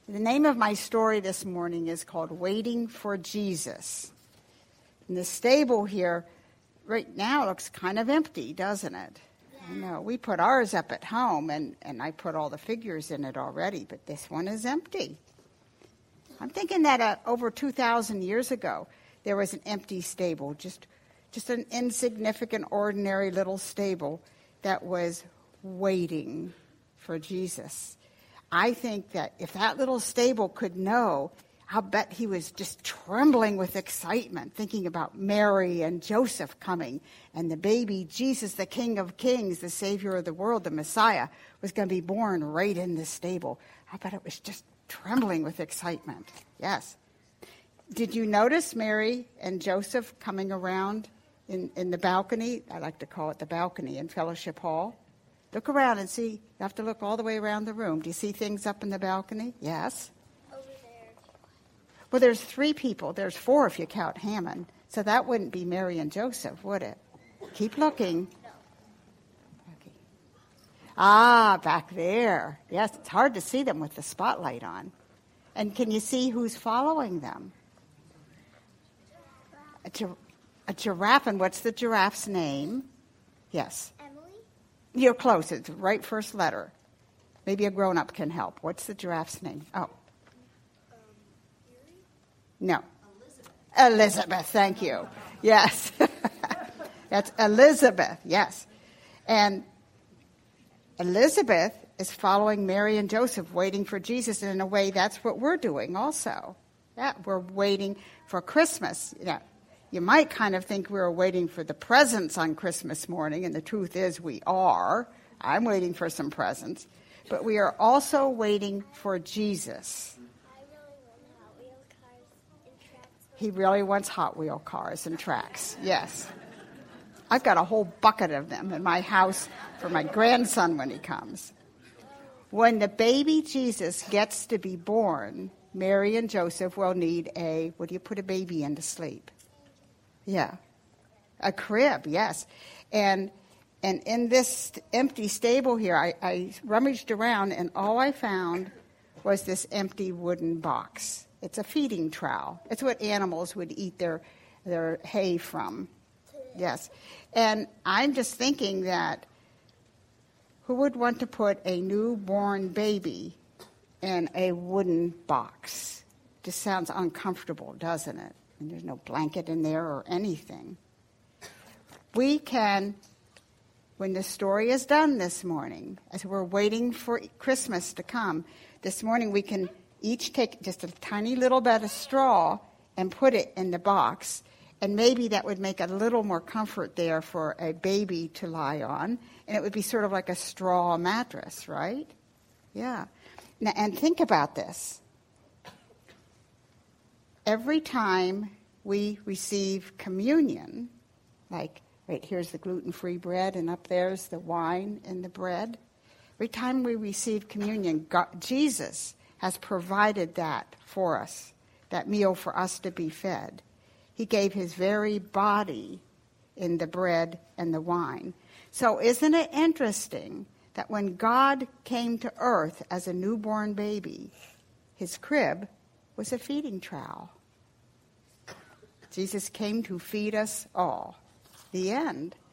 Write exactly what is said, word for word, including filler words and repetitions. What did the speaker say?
The name of my story this morning is called Waiting for Jesus. And the stable here right now looks kind of empty, doesn't it? Yeah. I know. We put ours up at home, and, and I put all the figures in it already, but this one is empty. I'm thinking that uh, over two thousand years ago, there was an empty stable, just, just an insignificant, ordinary little stable that was waiting for Jesus. I think that if that little stable could know, I'll bet he was just trembling with excitement, thinking about Mary and Joseph coming, and the baby Jesus, the King of Kings, the Savior of the world, the Messiah, was going to be born right in the stable. I bet it was just trembling with excitement. Yes. Did you notice Mary and Joseph coming around in, in the balcony? I like to call it the balcony in Fellowship Hall. Look around and see. You have to look all the way around the room. Do you see things up in the balcony? Yes. Over there. Well, there's three people. There's four if you count Hammond. So that wouldn't be Mary and Joseph, would it? Keep looking. No. Okay. Ah, back there. Yes, it's hard to see them with the spotlight on. And can you see who's following them? A, gi- a giraffe. And what's the giraffe's name? Yes. You're close. It's the right first letter. Maybe a grown-up can help. What's the giraffe's name? Oh. Um, no. Elizabeth. Elizabeth, thank you. Yes. That's Elizabeth, yes. And Elizabeth is following Mary and Joseph, waiting for Jesus. And in a way, that's what we're doing also. Yeah, we're waiting for Christmas. Yeah. You might kind of think we were waiting for the presents on Christmas morning, and the truth is we are. I'm waiting for some presents. But we are also waiting for Jesus. I really want Hot Wheel cars and tracks. He really wants Hot Wheel cars and tracks, yes. I've got a whole bucket of them in my house for my grandson when he comes. When the baby Jesus gets to be born, Mary and Joseph will need a, what do you put a baby in to sleep? Yeah, a crib, yes. And and in this empty stable here, I, I rummaged around, and all I found was this empty wooden box. It's a feeding trowel. It's what animals would eat their their hay from. Yes. And I'm just thinking that who would want to put a newborn baby in a wooden box? Just sounds uncomfortable, doesn't it? And there's no blanket in there or anything. We can, when the story is done this morning, as we're waiting for Christmas to come, this morning we can each take just a tiny little bit of straw and put it in the box. And maybe that would make a little more comfort there for a baby to lie on. And it would be sort of like a straw mattress, right? Yeah. Now, and think about this. Every time we receive communion, like right here's the gluten-free bread and up there's the wine and the bread. Every time we receive communion, God, Jesus has provided that for us, that meal for us to be fed. He gave his very body in the bread and the wine. So isn't it interesting that when God came to earth as a newborn baby, his crib was a feeding trowel? Jesus came to feed us all. The end.